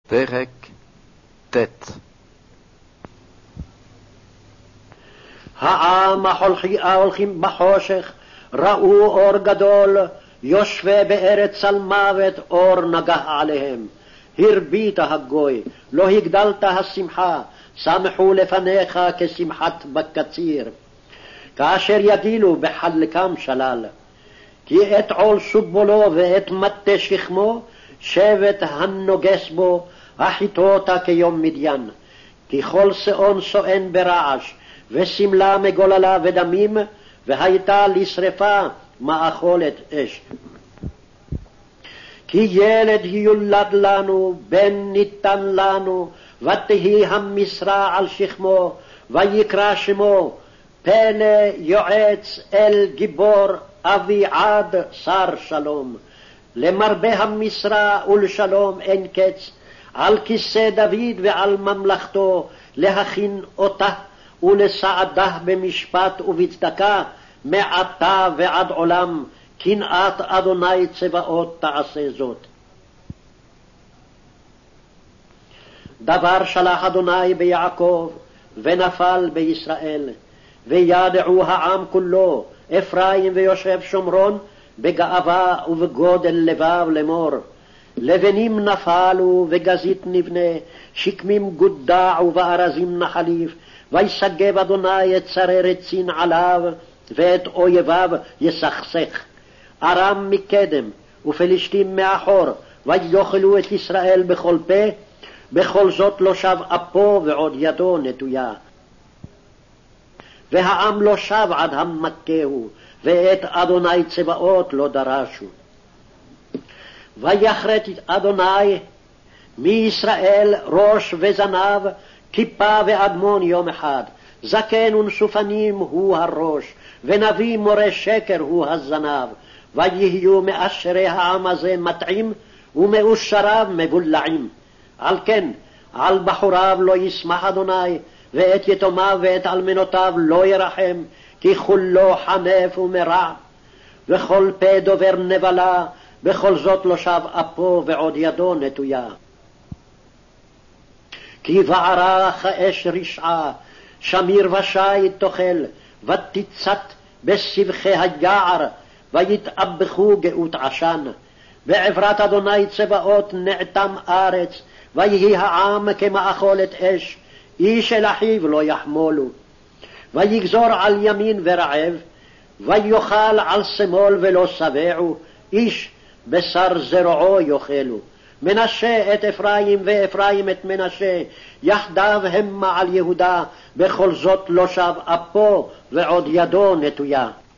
פרק ט'. העם ההולכים בחושך ראו אור גדול, יושבי בארץ צלמוות אור נגח עליהם. הרבית הגוי, לא הגדלת השמחה, שמחו לפניך כשמחת בקציר. כאשר יגילו בחלקם שלל, כי את עול סובולו ואת מטה שכמו, שבט הנוגס בו, החיתותה כיום מדיין. כי כל שאון סואן ברעש, וסמלה מגוללה ודמים, והייתה לשרפה מאכולת אש. כי ילד יולד לנו, בן ניתן לנו, ותהי המשרה על שכמו, ויקרא שמו, פלא יועץ אל גיבור, אביעד שר שלום. למרבה המשרה ולשלום אין קץ, על כיסא דוד ועל ממלכתו, להכין אותה ולסעדה במשפט ובצדקה, מעתה ועד עולם, קנאת אדוני צבאות תעשה זאת. דבר שלח אדוני ביעקב, ונפל בישראל, וידעו העם כולו, אפרים ויושב שומרון, בגאווה ובגודל לבב לאמור. לבנים נפלו וגזית נבנה, שקמים גודע ובארזים נחליף, ויסגב אדוני את שרי רצין עליו, ואת אויביו יסכסך. ארם מקדם ופלישתים מאחור, ויאכלו את ישראל בכל פה, בכל זאת לא שב אפו ועוד ידו נטויה. והעם לא שב עד המכהו, ואת אדוני צבאות לא דרשו. ויחרט אדוני מישראל ראש וזנב, כיפה ואדמון יום אחד. זקן ונשופנים הוא הראש, ונביא מורה שקר הוא הזנב. ויהיו מאשרי העם הזה מטעים, ומאושריו מבולעים. על כן, על בחוריו לא ישמח אדוני, ואת יתומיו ואת אלמנותיו לא ירחם, כי כולו חנף ומרע, וכל פה דובר נבלה, בכל זאת לא שב אפו ועוד ידו נטויה. כי בערה כאש רשעה, שמיר ושי תאכל, ותצת בסבכי היער, ויתאבכו גאות עשן. בעברת אדוני צבאות נעתם ארץ, ויהי העם כמאכולת אש, איש אל אחיו לא יחמולו. ויגזור על ימין ורעב, ויאכל על שמאל ולא שבעו, איש בשר זרועו יאכלו. מנשה את אפרים ואפרים את מנשה, יחדיו המה על יהודה, בכל זאת לא שב אפו ועוד ידו נטויה.